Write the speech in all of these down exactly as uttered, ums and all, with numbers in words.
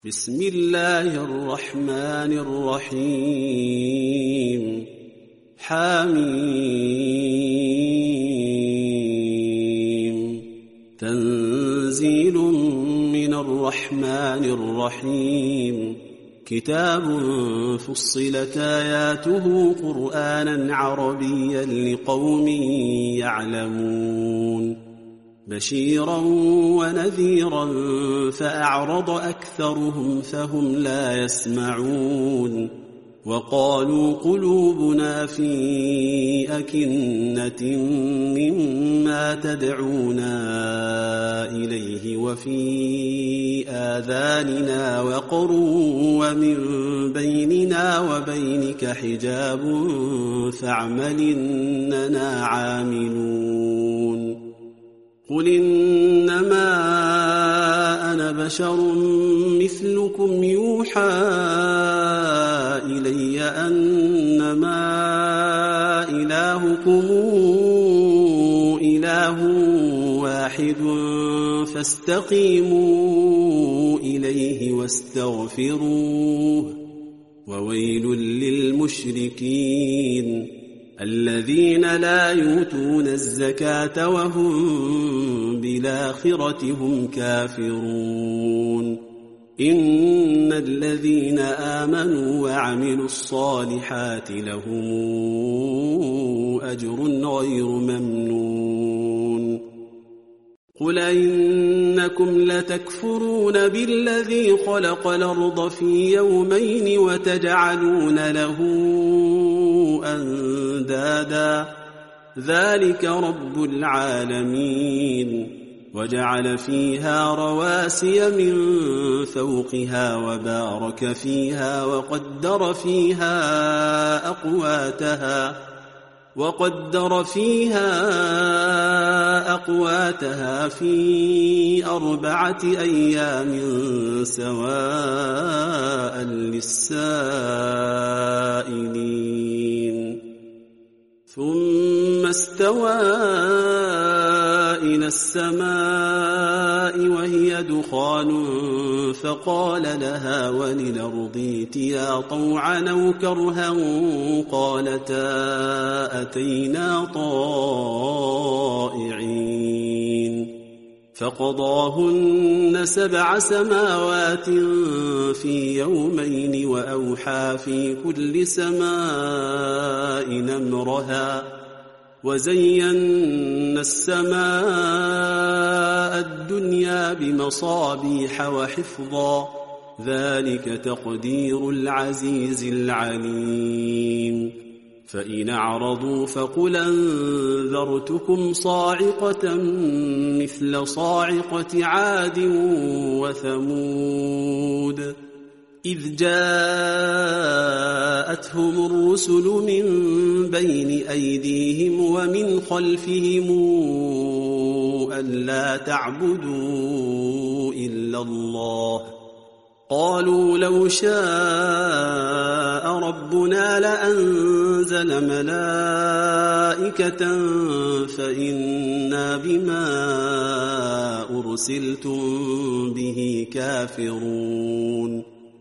بسم الله الرحمن الرحيم حميم تنزيل من الرحمن الرحيم كتاب فصلت آياته قرآنا عربيا لقوم يعلمون بشيرا ونذيرا فأعرض أكثرهم فهم لا يسمعون وقالوا قلوبنا في أكنة مما تدعونا إليه وفي آذاننا وقر ومن بيننا وبينك حجاب فاعمل إننا عاملون قل إنما أنا بشر مثلكم يوحى إلي أنما إلهكم إله واحد فاستقيموا إليه واستغفروه وويل للمشركين الذين لا يؤتون الزكاة وهم بالآخرة هم كافرون إن الذين آمنوا وعملوا الصالحات لهم أجر غير ممنون قل إنكم لتكفرون بالذي خلق الأرض في يومين وتجعلون له أندادا ذلك رب العالمين وجعل فيها رواسي من فوقها وبارك فيها وقدر فيها أقواتها وقدر فيها أقواتها في أربعة أيام سواء للسائلين ثم استوى إلى السماء وهي دخان فقال لها وللأرض ائتيا طوعا أو كرها قالتا أتينا طائعين فقضاهن سبع سماوات في يومين وأوحى في كل سماء أمرها وزينا السماء الدنيا بمصابيح وحفظا ذلك تقدير العزيز العليم فإن أعرضوا فقل أنذرتكم صاعقة مثل صاعقة عاد وثمود إذ جاءتهم الرسل من بين أيديهم ومن خلفهم ألا تعبدوا إلا الله قالوا لو شاء ربنا لأنزل ملائكة فإنا بما أرسلتم به كافرون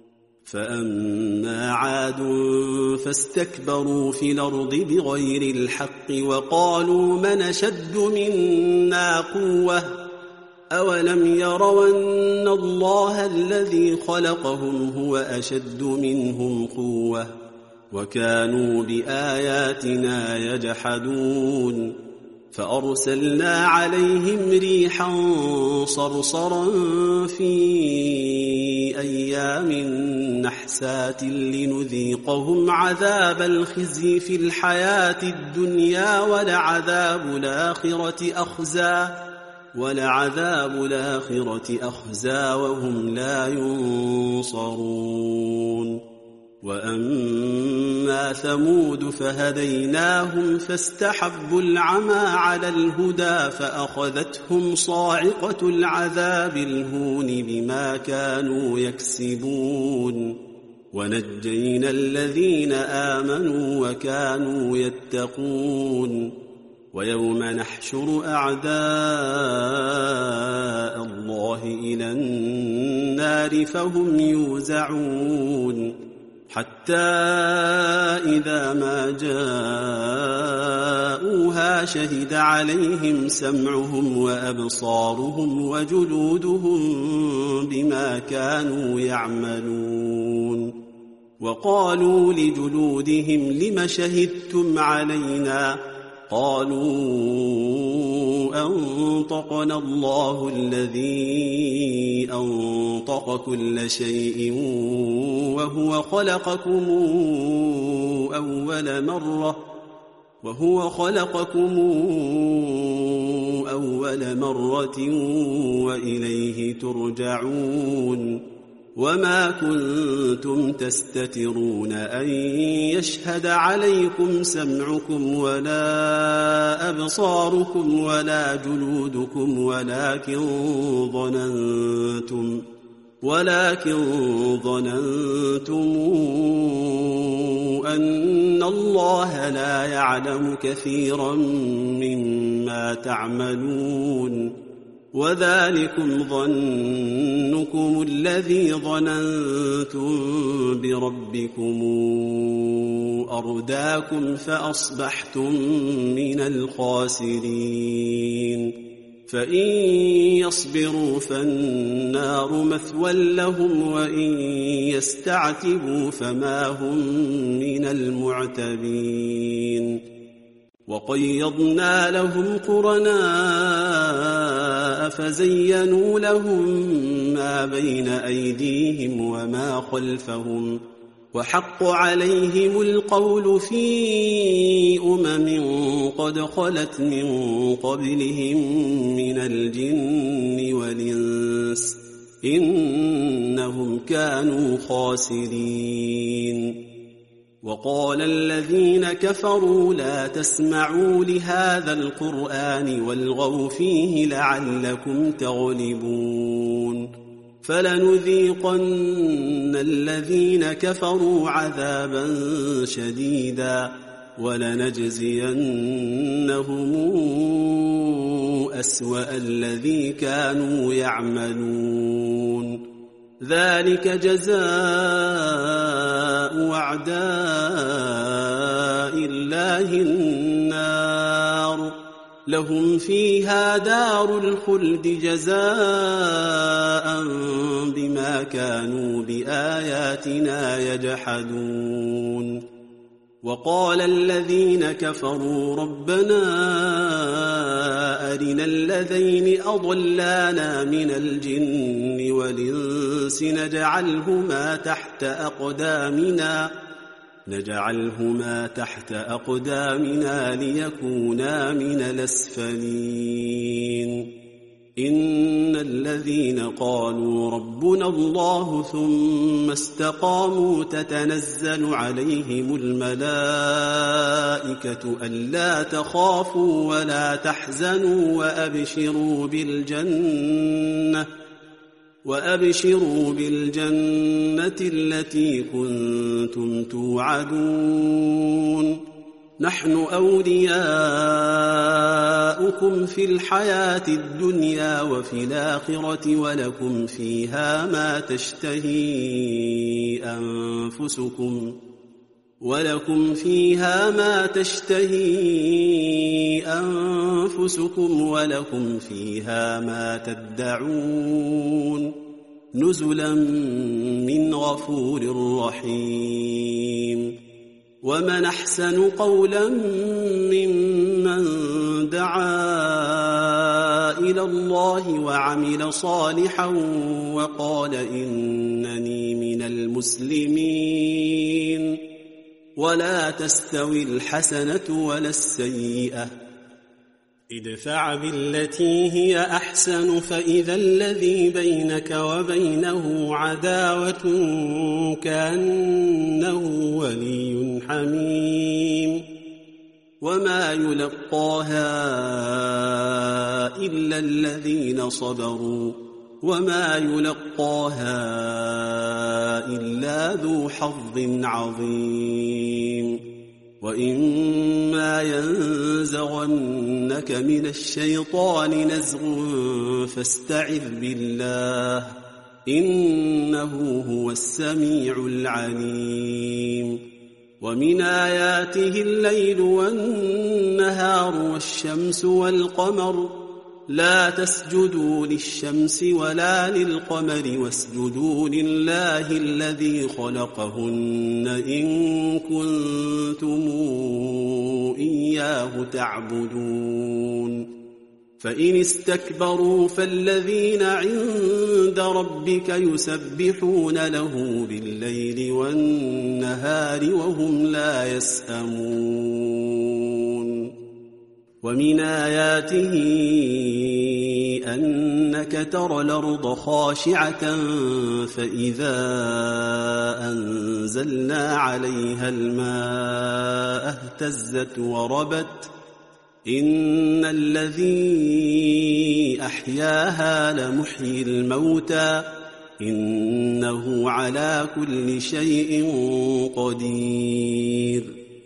فأما عاد فاستكبروا في الأرض بغير الحق وقالوا من أشد منا قوة أولم يروا أن الله الذي خلقهم هو أشد منهم قوة وكانوا بآياتنا يجحدون فأرسلنا عليهم ريحا صرصرا في أيام نحسات لنذيقهم عذاب الخزي في الحياة الدنيا ولعذاب الآخرة أخزى ولعذاب الآخرة أخزى وهم لا ينصرون وأما ثمود فهديناهم فاستحبوا العمى على الهدى فأخذتهم صاعقة العذاب الهون بما كانوا يكسبون ونجينا الذين آمنوا وكانوا يتقون ويوم نحشر أعداء الله إلى النار فهم يوزعون حتى إذا ما جاءوها شهد عليهم سمعهم وأبصارهم وجلودهم بما كانوا يعملون وقالوا لجلودهم لم شهدتم علينا قالوا أنطقنا الله الذي أنطق كل شيء وهو خلقكم أول مرة وهو خلقكم أول مرة وإليه ترجعون وما كنتم تستترون أن يشهد عليكم سمعكم ولا أبصاركم ولا جلودكم ولكن ظننتم ولكن ظننتم أن الله لا يعلم كثيرا مما تعملون وذلكم ظنكم الذي ظننتم بربكم أرداكم فأصبحتم من الخاسرين فإن يصبروا فالنار مثوى لهم وإن يستعتبوا فما هم من المعتبين وقيضنا لهم قرناء فزينوا لهم ما بين أيديهم وما خلفهم وحق عليهم القول في أمم قد خلت من قبلهم من الجن والإنس إنهم كانوا خاسرين وقال الذين كفروا لا تسمعوا لهذا القرآن والغوا فيه لعلكم تغلبون فلنذيقن الذين كفروا عذابا شديدا ولنجزينهم أسوأ الذي كانوا يعملون ذلك جزاء أعداء الله النار لهم فيها دار الخلد جزاء بما كانوا بآياتنا يجحدون وقال الذين كفروا ربنا أرنا الذين أضلانا من الجن والإنس نجعلهما تحت أقدامنا نجعلهما تحت أقدامنا ليكونا من الأسفلين إن الذين قالوا ربنا الله ثم استقاموا تتنزل عليهم الملائكة ألا تخافوا ولا تحزنوا وأبشروا بالجنة وأبشروا بالجنة التي كنتم توعدون نحن أولياؤكم في الحياة الدنيا وفي الآخرة ولكم فيها ما تشتهي أنفسكم ولكم فيها ما تشتهي أنفسكم ولكم فيها ما تدعون نزلا من غفور رحيم ومن أحسن قولا ممن دعا إلى الله وعمل صالحا وقال إنني من المسلمين ولا تستوي الحسنة ولا السيئة ادفع بالتي هي أحسن فإذا الذي بينك وبينه عداوة كأنه ولي حميم وما يلقاها إلا الذين صبروا وما يلقاها إلا ذو حظ عظيم وإما ينزغنك من الشيطان نزغ فاستعذ بالله إنه هو السميع العليم ومن آياته الليل والنهار والشمس والقمر لا تسجدوا للشمس ولا للقمر واسجدوا لله الذي خلقهن إن كنتم إياه تعبدون فإن استكبروا فالذين عند ربك يسبحون له بالليل والنهار وهم لا يسأمون ومن آياته أنك ترى الأرض خاشعة فإذا أنزلنا عليها الماء اهتزت وربت إن الذي أحياها لمحيي الموتى إنه على كل شيء قدير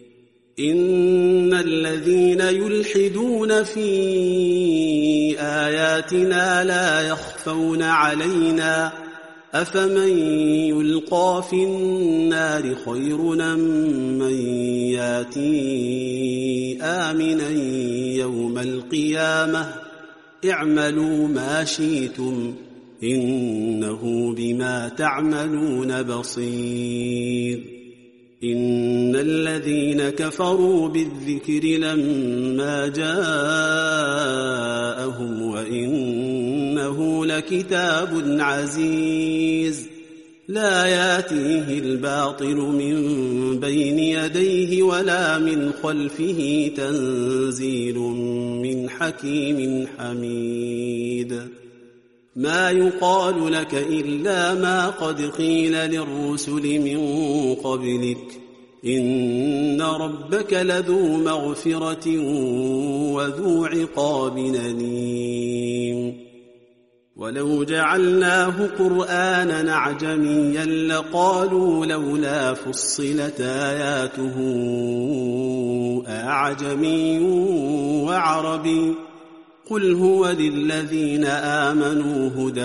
إن الذين يلحدون في آياتنا لا يخفون علينا أفمن يلقى في النار خير أم من ياتي آمنا يوم القيامة اعملوا ما شئتم إنه بما تعملون بصير إن الذين كفروا بالذكر لما جاءهم وإنه لكتاب عزيز لا ياتيه الباطل من بين يديه ولا من خلفه تنزيل من حكيم حميد ما يقال لك إلا ما قد قيل للرسل من قبلك إن ربك لذو مغفرة وذو عقاب أليم ولو جعلناه قرآنا أعجميا لقالوا لولا فصلت آياته أعجمي وعربي قل هو للذين آمنوا هدى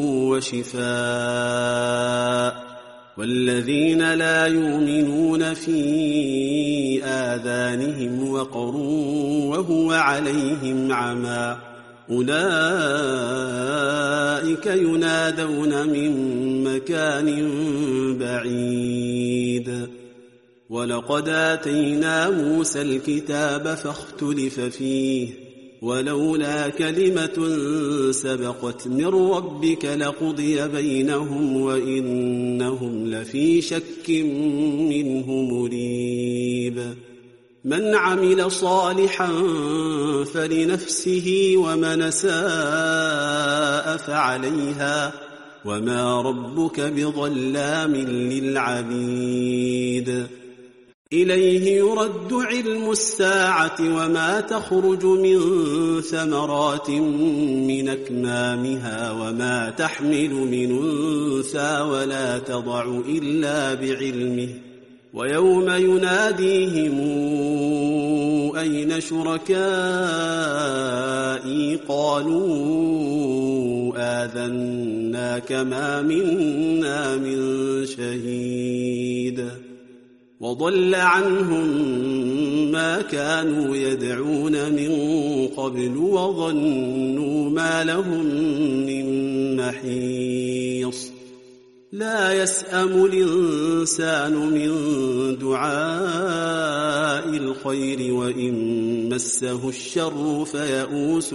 وشفاء والذين لا يؤمنون في آذانهم وقر وهو عليهم عمى أولئك ينادون من مكان بعيد ولقد آتينا موسى الكتاب فاختلف فيه ولولا كلمة سبقت من ربك لقضي بينهم وإنهم لفي شك منه مريب من عمل صالحا فلنفسه ومن ساء فعليها وما ربك بظلام للعبيد إليه يرد علم الساعة وما تخرج من ثمرات من أكمامها وما تحمل من أنثى ولا تضع إلا بعلمه ويوم يناديهم أين شركائي قالوا آذناك ما منا من شهيد وضل عنهم ما كانوا يدعون من قبل وظنوا ما لهم من محيص لا يسأم الإنسان من دعاء الخير وإن مسه الشر فيئوس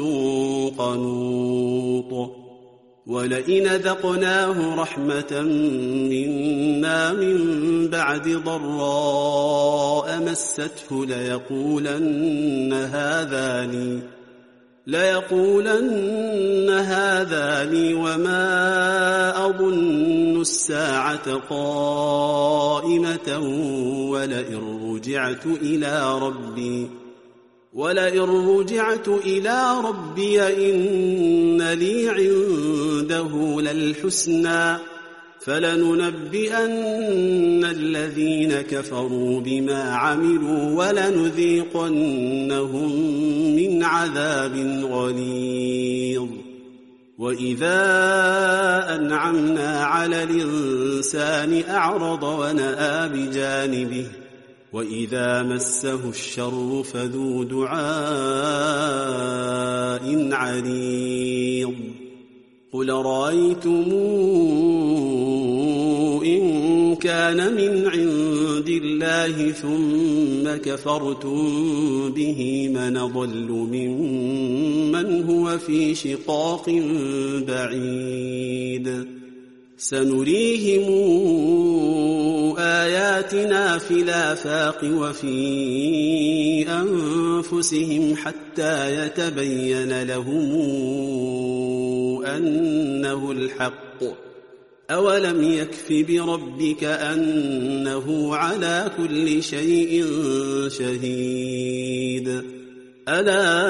قنوط ولئن ذقناه رحمة منا من بعد ضراء مسته ليقولن هذا لي ليقولن هذا لي وما أظن الساعة قائمة ولئن رجعت إلى ربي ولئن رجعت إلى ربي إن لي عنده للحسنى فلننبئن الذين كفروا بما عملوا ولنذيقنهم من عذاب غليظ. وإذا أنعمنا على الإنسان أعرض ونأى بجانبه وإذا مسه الشر فذو دعاء عريض. قل رأيتم إن كان من عند الله ثم كفرتم به من ضل ممن هو في شقاق بعيد. سنريهم آياتنا في الآفاق وفي أنفسهم حتى يتبين لهم أنه الحق. أولم يكف بربك أنه على كل شيء شهيد. ألا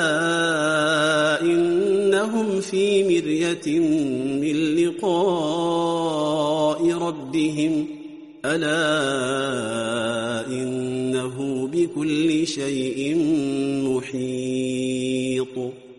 إنهم في مرية من لقاء ربهم ألا إنه بكل شيء محيط.